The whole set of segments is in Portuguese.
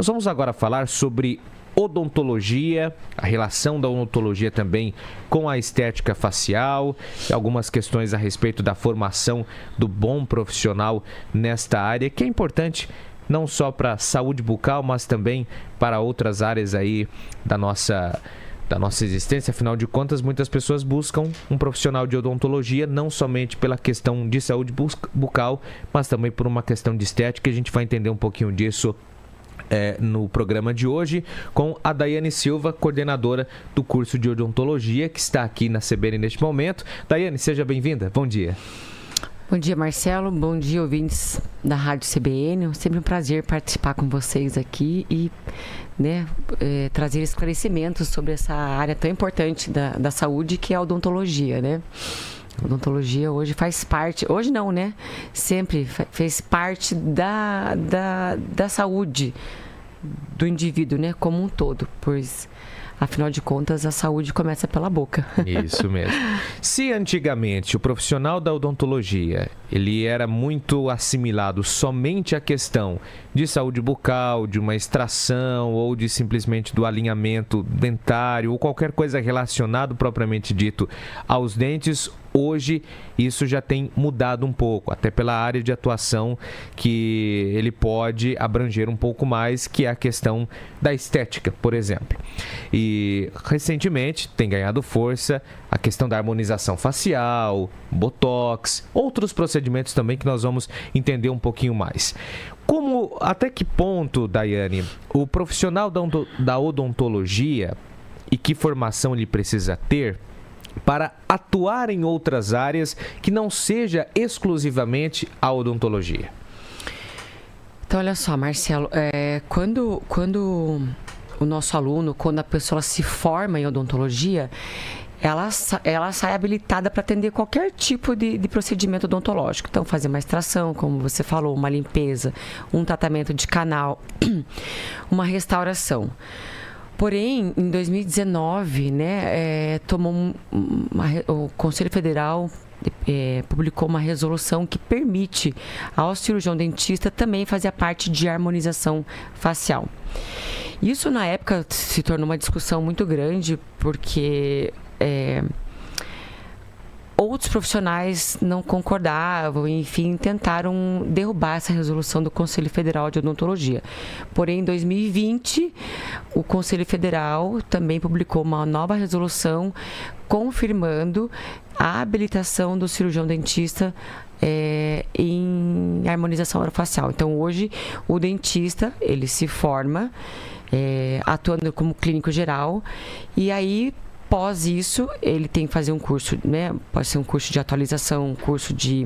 Nós vamos agora falar sobre odontologia, a relação da odontologia também com a estética facial, e algumas questões a respeito da formação do bom profissional nesta área, que é importante não só para a saúde bucal, mas também para outras áreas aí da nossa existência. Afinal de contas, muitas pessoas buscam um profissional de odontologia não somente pela questão de saúde bucal, mas também por uma questão de estética. A gente vai entender um pouquinho disso no programa de hoje com a Daiane Silva, coordenadora do curso de odontologia, que está aqui na CBN neste momento. Daiane, seja bem-vinda. Bom dia. Bom dia, Marcelo. Bom dia, ouvintes da Rádio CBN. Sempre um prazer participar com vocês aqui e trazer esclarecimentos sobre essa área tão importante da saúde, que é a odontologia, né? A odontologia hoje faz parte, hoje não, né? Sempre fez parte da saúde do indivíduo, né? Como um todo, pois, afinal de contas, a saúde começa pela boca. Isso mesmo. Se antigamente o profissional da odontologia, ele era muito assimilado somente à questão de saúde bucal, de uma extração ou de simplesmente do alinhamento dentário ou qualquer coisa relacionada propriamente dito aos dentes, hoje isso já tem mudado um pouco, até pela área de atuação que ele pode abranger um pouco mais, que é a questão da estética, por exemplo. E recentemente tem ganhado força a questão da harmonização facial, botox, outros procedimentos também que nós vamos entender um pouquinho mais. Até que ponto, Daiane, o profissional da odontologia e que formação ele precisa ter para atuar em outras áreas que não seja exclusivamente a odontologia? Então, olha só, Marcelo, quando o nosso aluno, quando a pessoa se forma em odontologia, ela sai habilitada para atender qualquer tipo de procedimento odontológico. Então, fazer uma extração, como você falou, uma limpeza, um tratamento de canal, uma restauração. Porém, em 2019, o Conselho Federal publicou uma resolução que permite ao cirurgião dentista também fazer a parte de harmonização facial. Isso, na época, se tornou uma discussão muito grande, porque outros profissionais não concordavam, enfim, tentaram derrubar essa resolução do Conselho Federal de Odontologia. Porém, em 2020, o Conselho Federal também publicou uma nova resolução confirmando a habilitação do cirurgião dentista em harmonização orofacial. Então, hoje, o dentista, ele se forma atuando como clínico geral, e aí, após isso, ele tem que fazer um curso, né? Pode ser um curso de atualização, um curso de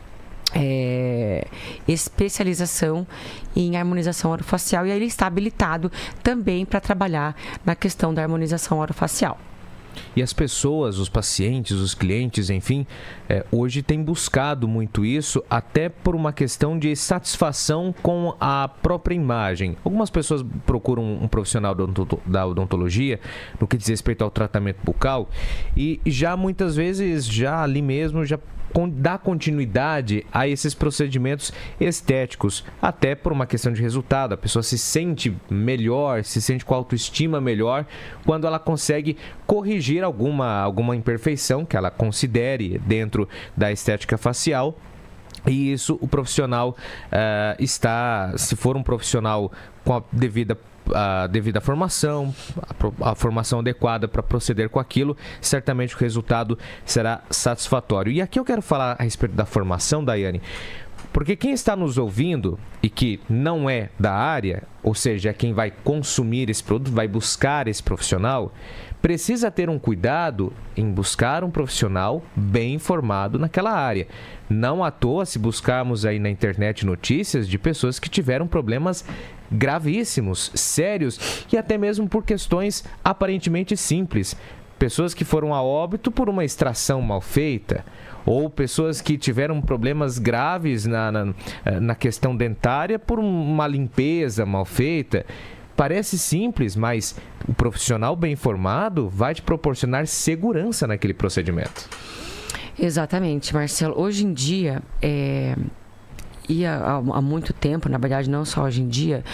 especialização em harmonização orofacial, e aí ele está habilitado também para trabalhar na questão da harmonização orofacial. E as pessoas, os pacientes, os clientes, enfim, hoje têm buscado muito isso, até por uma questão de satisfação com a própria imagem. Algumas pessoas procuram um profissional da odontologia no que diz respeito ao tratamento bucal e já muitas vezes, já ali mesmo, já dá continuidade a esses procedimentos estéticos, até por uma questão de resultado. A pessoa se sente melhor, se sente com autoestima melhor quando ela consegue corrigir alguma imperfeição que ela considere dentro da estética facial. E isso o profissional se for um profissional com a devida formação, a formação adequada para proceder com aquilo, certamente o resultado será satisfatório. E aqui eu quero falar a respeito da formação, Daiane, porque quem está nos ouvindo e que não é da área, ou seja, quem vai consumir esse produto, vai buscar esse profissional, precisa ter um cuidado em buscar um profissional bem formado naquela área. Não à toa, se buscarmos aí na internet notícias de pessoas que tiveram problemas gravíssimos, sérios e até mesmo por questões aparentemente simples. Pessoas que foram a óbito por uma extração mal feita, ou pessoas que tiveram problemas graves na questão dentária por uma limpeza mal feita. Parece simples, mas o profissional bem formado vai te proporcionar segurança naquele procedimento. Exatamente, Marcelo. Hoje em dia, há muito tempo, na verdade não só hoje em dia,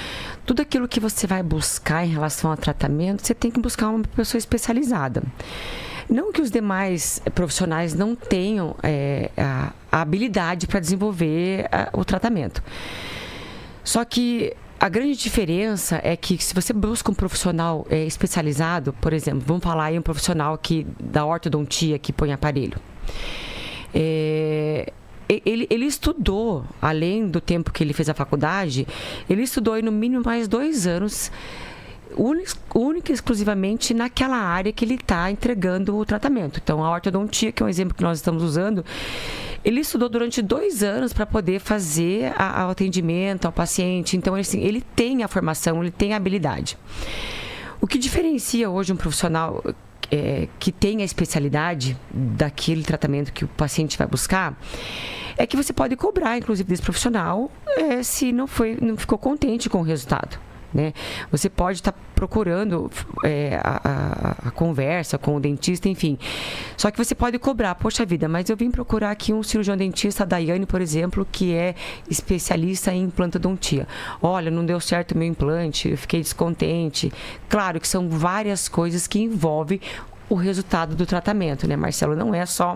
tudo aquilo que você vai buscar em relação ao tratamento, você tem que buscar uma pessoa especializada. Não que os demais profissionais não tenham a habilidade para desenvolver o tratamento. Só que a grande diferença é que se você busca um profissional especializado, por exemplo, vamos falar aí um profissional da ortodontia que põe aparelho. Ele estudou, além do tempo que ele fez a faculdade, ele estudou aí no mínimo mais 2 anos, única e exclusivamente naquela área que ele está entregando o tratamento. Então, a ortodontia, que é um exemplo que nós estamos usando, ele estudou durante 2 anos para poder fazer o atendimento ao paciente. Então, assim, ele tem a formação, ele tem a habilidade. O que diferencia hoje um profissional que tem a especialidade daquele tratamento que o paciente vai buscar é que você pode cobrar, inclusive, desse profissional se não ficou contente com o resultado. Né? Você pode estar procurando a conversa com o dentista, enfim. Só que você pode cobrar, poxa vida, mas eu vim procurar aqui um cirurgião dentista, a Daiane, por exemplo, que é especialista em implantodontia. Olha, não deu certo o meu implante, eu fiquei descontente. Claro que são várias coisas que envolvem o resultado do tratamento, né, Marcelo? Não é só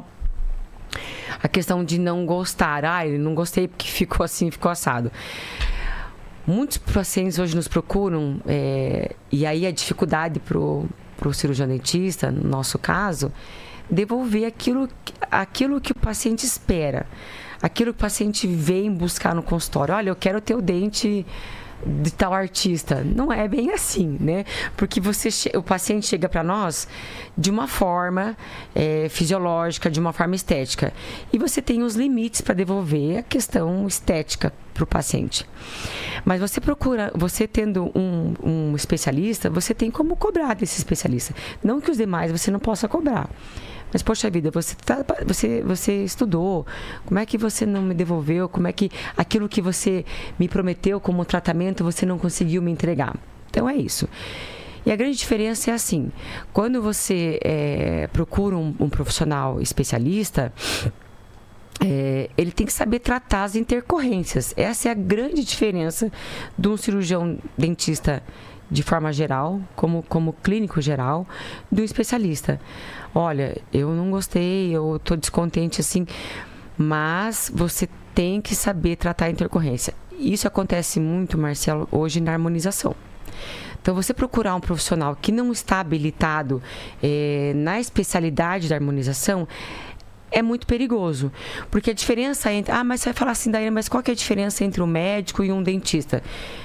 a questão de não gostar. Eu não gostei porque ficou assim, ficou assado. Muitos pacientes hoje nos procuram, e aí a dificuldade para o cirurgião dentista, no nosso caso, devolver aquilo que o paciente espera, aquilo que o paciente vem buscar no consultório. Olha, eu quero ter o dente de tal artista. Não é bem assim, né? Porque o paciente chega para nós de uma forma fisiológica, de uma forma estética. E você tem os limites para devolver a questão estética para o paciente. Mas você tendo um especialista, você tem como cobrar desse especialista. Não que os demais você não possa cobrar. Mas, poxa vida, você estudou, como é que você não me devolveu, como é que aquilo que você me prometeu como tratamento você não conseguiu me entregar? Então, é isso. E a grande diferença é assim, quando você procura um profissional especialista, ele tem que saber tratar as intercorrências. Essa é a grande diferença de um cirurgião dentista de forma geral, como clínico geral, do especialista. Olha, eu não gostei, eu estou descontente assim, mas você tem que saber tratar a intercorrência. Isso acontece muito, Marcelo, hoje na harmonização. Então, você procurar um profissional que não está habilitado na especialidade da harmonização é muito perigoso. Porque a diferença entre... mas você vai falar assim, Daiane, mas qual que é a diferença entre um médico e um dentista?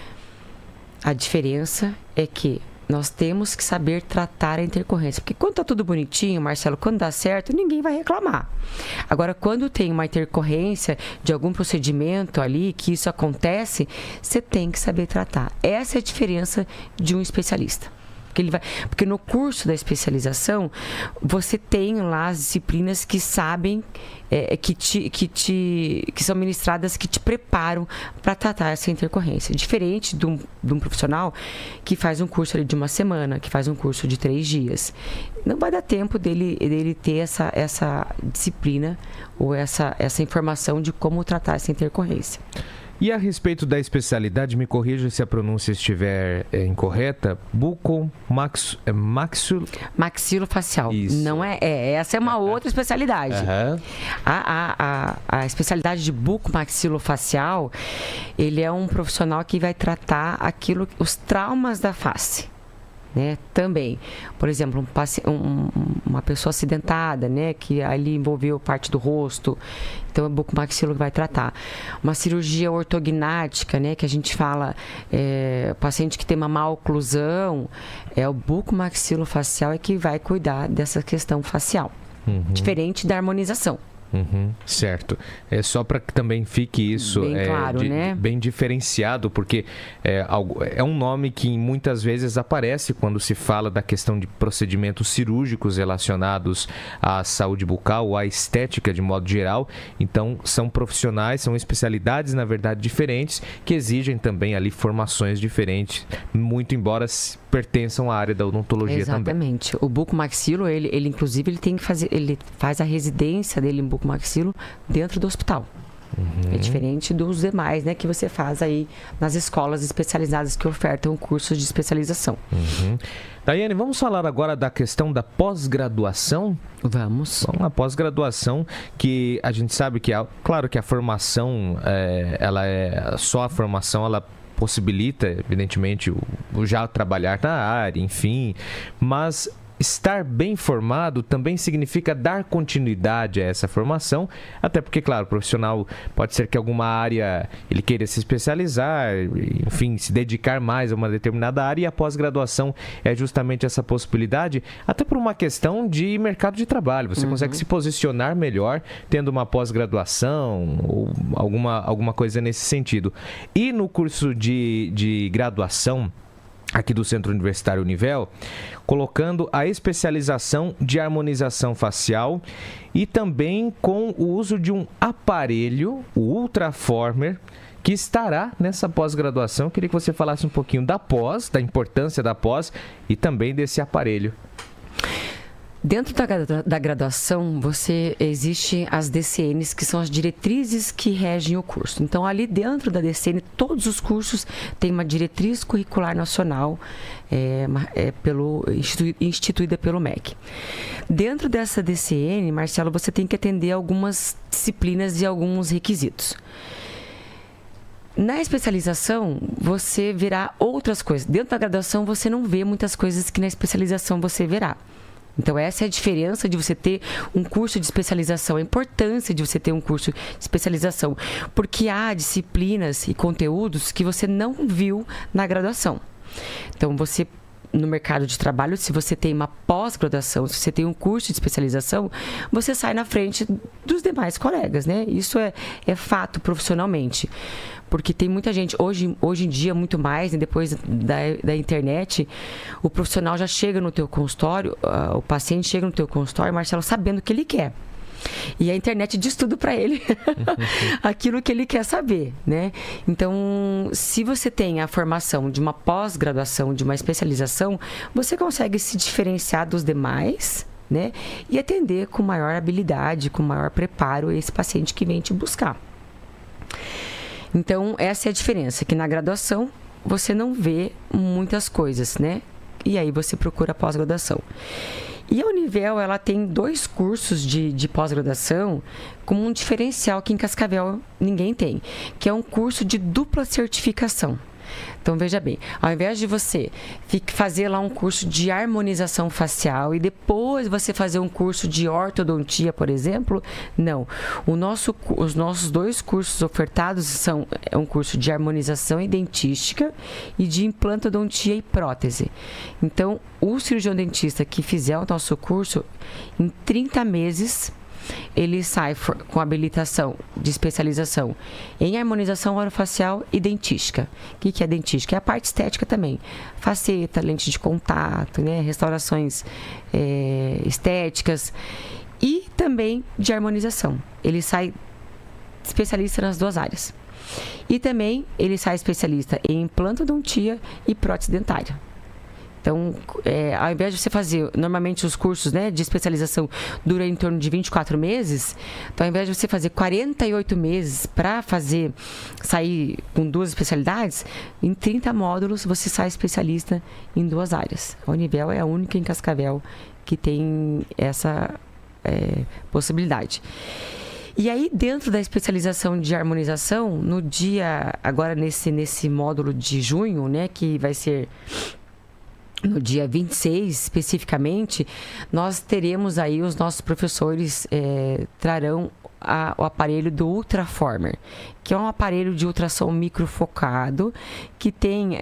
A diferença é que nós temos que saber tratar a intercorrência. Porque quando está tudo bonitinho, Marcelo, quando dá certo, ninguém vai reclamar. Agora, quando tem uma intercorrência de algum procedimento ali, que isso acontece, você tem que saber tratar. Essa é a diferença de um especialista. Porque no curso da especialização, você tem lá as disciplinas que sabem, que são ministradas, que te preparam para tratar essa intercorrência. Diferente de um profissional que faz um curso ali de 1 semana, que faz um curso de 3 dias. Não vai dar tempo dele ter essa disciplina ou essa informação de como tratar essa intercorrência. E a respeito da especialidade, me corrija se a pronúncia estiver incorreta, maxilofacial. Isso. Não essa é uma outra especialidade. Uhum. A especialidade de bucomaxilofacial, ele é um profissional que vai tratar os traumas da face. Né? Também, por exemplo, uma pessoa acidentada, né? Que ali envolveu parte do rosto, então é o bucomaxilo que vai tratar. Uma cirurgia ortognática, né? Que a gente fala, paciente que tem uma má oclusão, o bucomaxilofacial que vai cuidar dessa questão facial, diferente da harmonização. Certo. É só para que também fique isso bem claro, né? Bem diferenciado, porque é um nome que muitas vezes aparece quando se fala da questão de procedimentos cirúrgicos relacionados à saúde bucal ou à estética de modo geral. Então, são profissionais, são especialidades, na verdade, diferentes, que exigem também ali formações diferentes, muito embora pertençam à área da odontologia. Exatamente. Também. O bucomaxilo, ele inclusive, ele faz a residência dele em bucomaxilo dentro do hospital. É diferente dos demais, né, que você faz aí nas escolas especializadas que ofertam cursos de especialização. Daiane, vamos falar agora da questão da pós-graduação? Vamos. Uma pós-graduação que a gente sabe que, claro que a formação, só a formação, ela possibilita, evidentemente, o já trabalhar na área, enfim, mas estar bem formado também significa dar continuidade a essa formação, até porque, claro, o profissional pode ser que alguma área ele queira se especializar, enfim, se dedicar mais a uma determinada área, e a pós-graduação é justamente essa possibilidade, até por uma questão de mercado de trabalho. Você consegue se posicionar melhor tendo uma pós-graduação ou alguma coisa nesse sentido. E no curso de graduação aqui do Centro Universitário Univel, colocando a especialização de harmonização facial e também com o uso de um aparelho, o Ultraformer, que estará nessa pós-graduação. Eu queria que você falasse um pouquinho da importância da pós e também desse aparelho. Dentro da graduação, existe as DCNs, que são as diretrizes que regem o curso. Então, ali dentro da DCN, todos os cursos têm uma diretriz curricular nacional instituída pelo MEC. Dentro dessa DCN, Marcelo, você tem que atender algumas disciplinas e alguns requisitos. Na especialização, você verá outras coisas. Dentro da graduação, você não vê muitas coisas que na especialização você verá. Então, essa é a diferença de você ter um curso de especialização, a importância de você ter um curso de especialização, porque há disciplinas e conteúdos que você não viu na graduação. Então, no mercado de trabalho, se você tem uma pós-graduação, se você tem um curso de especialização, você sai na frente dos demais colegas, né? Isso é fato profissionalmente. Porque tem muita gente, hoje em dia, muito mais, né, depois da internet, o profissional já chega no teu consultório, o paciente chega no teu consultório, Marcelo, sabendo o que ele quer. E a internet diz tudo para ele, aquilo que ele quer saber, né? Então, se você tem a formação de uma pós-graduação, de uma especialização, você consegue se diferenciar dos demais, né? E atender com maior habilidade, com maior preparo esse paciente que vem te buscar. Então, essa é a diferença, que na graduação você não vê muitas coisas, né? E aí você procura pós-graduação. E a Univel, ela tem 2 cursos de pós-graduação com um diferencial que em Cascavel ninguém tem, que é um curso de dupla certificação. Então, veja bem, ao invés de você fazer lá um curso de harmonização facial e depois você fazer um curso de ortodontia, por exemplo, não. Os nossos 2 cursos ofertados são um curso de harmonização e dentística e de implantodontia e prótese. Então, o cirurgião dentista que fizer o nosso curso, em 30 meses... ele sai com habilitação de especialização em harmonização orofacial e dentística. O que é dentística? É a parte estética também. Faceta, lente de contato, né? Restaurações estéticas e também de harmonização. Ele sai especialista nas 2 áreas. E também ele sai especialista em implantodontia e prótese dentária. Então, ao invés de você fazer, normalmente os cursos, né, de especialização duram em torno de 24 meses, então ao invés de você fazer 48 meses para sair com 2 especialidades, em 30 módulos você sai especialista em 2 áreas. A Univel é a única em Cascavel que tem essa possibilidade. E aí, dentro da especialização de harmonização, agora nesse módulo de junho, né, que vai ser... no dia 26, especificamente, nós teremos aí, os nossos professores trarão o aparelho do Ultraformer, que é um aparelho de ultrassom microfocado, que tem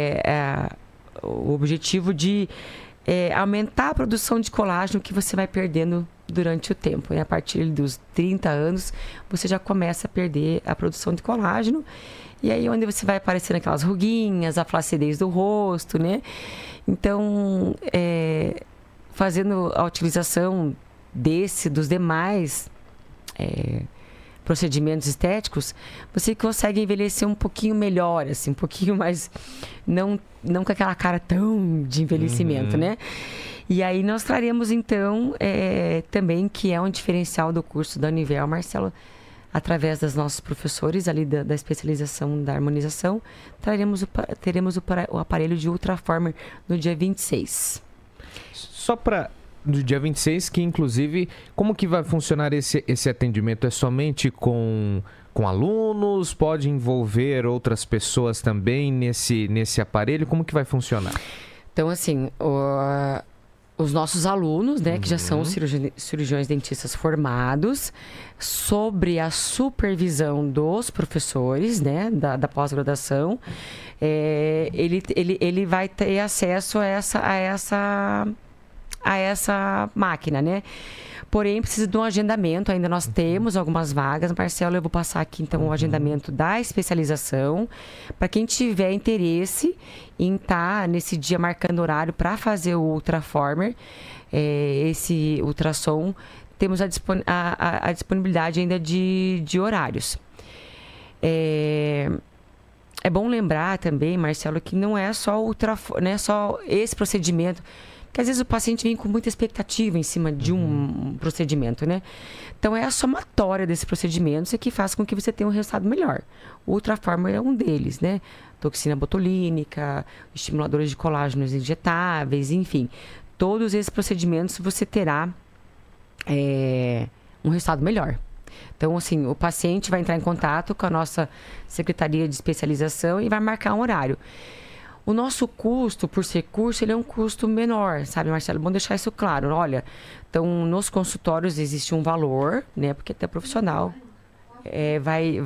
o objetivo de aumentar a produção de colágeno que você vai perdendo durante o tempo. E a partir dos 30 anos, você já começa a perder a produção de colágeno. E aí, onde você vai aparecendo aquelas ruguinhas, a flacidez do rosto, né? Então, fazendo a utilização dos demais procedimentos estéticos, você consegue envelhecer um pouquinho melhor, assim, um pouquinho mais... Não com aquela cara tão de envelhecimento, né? E aí nós traremos, então, também, que é um diferencial do curso da Univel, Marcelo, através dos nossos professores ali da especialização da harmonização, teremos o aparelho de Ultraformer no dia 26. Só para no dia 26, que inclusive, como que vai funcionar esse atendimento? É somente com alunos? Pode envolver outras pessoas também nesse aparelho? Como que vai funcionar? Então, assim, os nossos alunos, né, que já são cirurgiões dentistas formados, sobre a supervisão dos professores, né, da pós-graduação, ele vai ter acesso a essa máquina, né? Porém, precisa de um agendamento. Ainda nós temos algumas vagas. Marcelo, eu vou passar aqui, então, o agendamento da especialização. Para quem tiver interesse em estar nesse dia marcando horário para fazer o Ultraformer, esse ultrassom, temos a disponibilidade ainda de horários. É bom lembrar também, Marcelo, que não é só esse procedimento. Porque às vezes o paciente vem com muita expectativa em cima de um procedimento, né? Então é a somatória desses procedimentos que faz com que você tenha um resultado melhor. O Ultraformer é um deles, né? Toxina botulínica, estimuladores de colágenos injetáveis, enfim. Todos esses procedimentos você terá um resultado melhor. Então, assim, o paciente vai entrar em contato com a nossa Secretaria de Especialização e vai marcar um horário. O nosso custo, por ser curso, ele é um custo menor, sabe, Marcelo? Bom deixar isso claro. Olha, então, nos consultórios existe um valor, né? Porque até profissional vai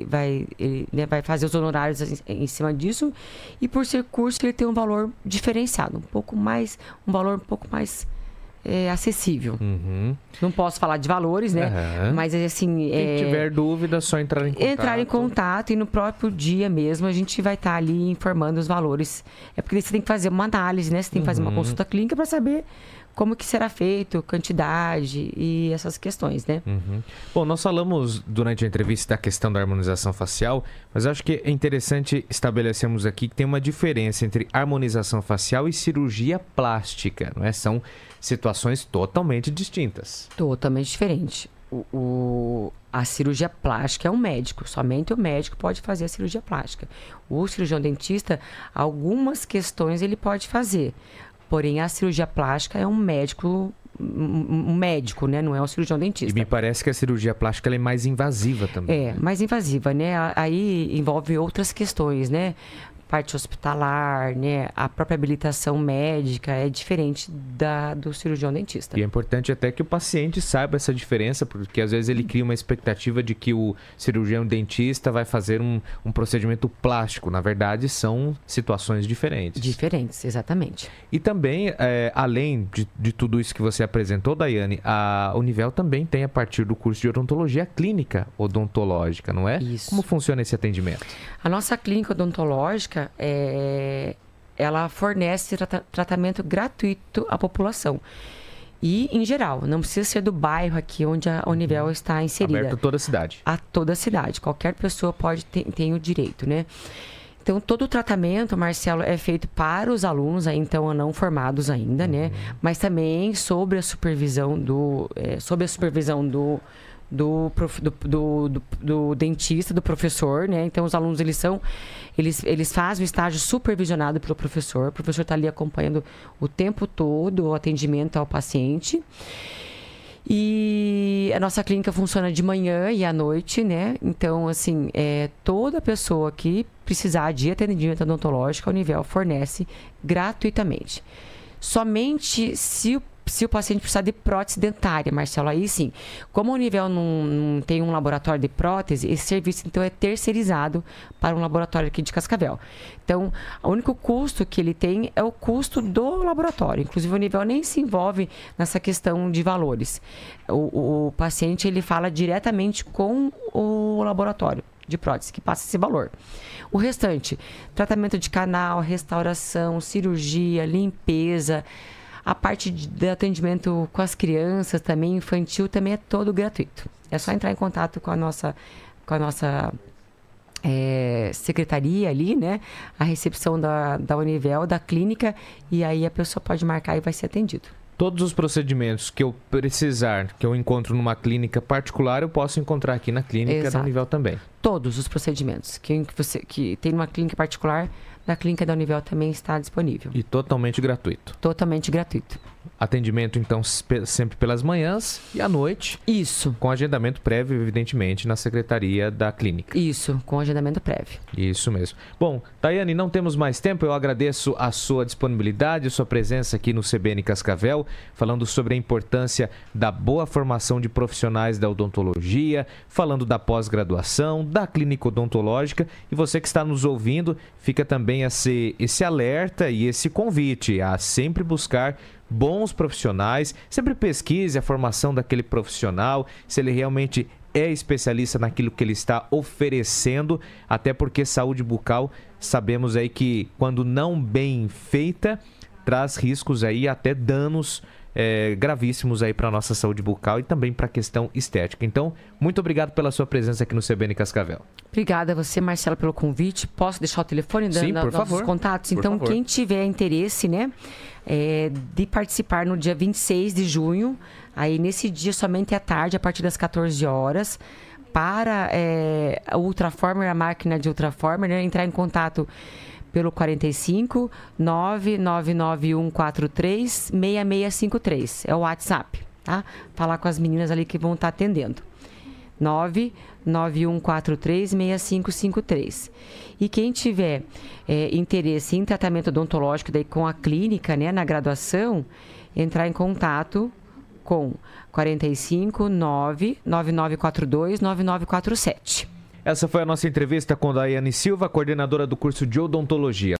fazer os honorários em cima disso. E por ser curso, ele tem um valor diferenciado, um valor um pouco mais acessível. Não posso falar de valores, né? Mas assim... Quem tiver dúvida, é só entrar em contato. Entrar em contato e no próprio dia mesmo a gente vai estar ali informando os valores. É porque você tem que fazer uma análise, né? Você tem que fazer uma consulta clínica para saber como que será feito, quantidade e essas questões, né? Bom, nós falamos durante a entrevista da questão da harmonização facial, mas acho que é interessante estabelecermos aqui que tem uma diferença entre harmonização facial e cirurgia plástica, não é? São situações totalmente distintas. Totalmente diferente. A cirurgia plástica é um médico, somente o médico pode fazer a cirurgia plástica. O cirurgião dentista, algumas questões ele pode fazer. Porém, a cirurgia plástica é um médico, né? Não é um cirurgião dentista. E me parece que a cirurgia plástica ela é mais invasiva também. Mais invasiva, né? Aí envolve outras questões, né? Parte hospitalar, né? A própria habilitação médica é diferente do cirurgião dentista. E é importante até que o paciente saiba essa diferença, porque às vezes ele cria uma expectativa de que o cirurgião dentista vai fazer um procedimento plástico. Na verdade, são situações diferentes. Diferentes, exatamente. E também, além de tudo isso que você apresentou, Daiane, a Univel também tem, a partir do curso de odontologia, clínica odontológica, não é? Isso. Como funciona esse atendimento? A nossa clínica odontológica, ela fornece tratamento gratuito à população. E, em geral, não precisa ser do bairro aqui onde a Univel está inserida. Aberto a toda a cidade. A toda a cidade. Qualquer pessoa tem o direito, né? Então, todo o tratamento, Marcelo, é feito para os alunos, então, não formados ainda, né? Mas também sob a supervisão do dentista, do professor, né? Então, os alunos, eles fazem o estágio supervisionado pelo professor. O professor está ali acompanhando o tempo todo o atendimento ao paciente. E a nossa clínica funciona de manhã e à noite, né? Então, assim, toda pessoa que precisar de atendimento odontológico, a Univel fornece gratuitamente. Somente se o paciente precisar de prótese dentária, Marcelo, aí sim. Como a Univel não tem um laboratório de prótese, esse serviço, então, é terceirizado para um laboratório aqui de Cascavel. Então, o único custo que ele tem é o custo do laboratório. Inclusive, a Univel nem se envolve nessa questão de valores. O paciente, ele fala diretamente com o laboratório de prótese, que passa esse valor. O restante, tratamento de canal, restauração, cirurgia, limpeza... A parte de atendimento com as crianças também, infantil, também é todo gratuito. É só entrar em contato com a nossa secretaria ali, né? A recepção da Univel, da clínica, e aí a pessoa pode marcar e vai ser atendido. Todos os procedimentos que eu precisar, que eu encontro numa clínica particular, eu posso encontrar aqui na clínica da Univel também. Todos os procedimentos que tem numa clínica particular, na clínica da Univel também está disponível. E totalmente gratuito. Totalmente gratuito. Atendimento, então, sempre pelas manhãs e à noite. Isso. Com agendamento prévio, evidentemente, na secretaria da clínica. Isso, com agendamento prévio. Isso mesmo. Bom, Tayane, não temos mais tempo. Eu agradeço a sua disponibilidade, a sua presença aqui no CBN Cascavel, falando sobre a importância da boa formação de profissionais da odontologia, falando da pós-graduação, da clínica odontológica. E você que está nos ouvindo, fica também esse alerta e esse convite a sempre buscar bons profissionais, sempre pesquise a formação daquele profissional, se ele realmente é especialista naquilo que ele está oferecendo, até porque saúde bucal, sabemos aí que quando não bem feita, traz riscos aí, até danos gravíssimos aí para a nossa saúde bucal e também para a questão estética. Então, muito obrigado pela sua presença aqui no CBN Cascavel. Obrigada a você, Marcelo, pelo convite. Posso deixar o telefone dos nossos contatos? Então, quem tiver interesse, né, de participar no dia 26 de junho, aí nesse dia somente à tarde, a partir das 14 horas, para a Ultraformer, a máquina de Ultraformer, né, entrar em contato pelo 45 9999143 6653. É o WhatsApp, tá? Falar com as meninas ali que vão estar atendendo. 99143 6553. E quem tiver interesse em tratamento odontológico daí com a clínica, né, na graduação, entrar em contato com 45 99942 9947. Essa foi a nossa entrevista com Daiane Silva, coordenadora do curso de odontologia.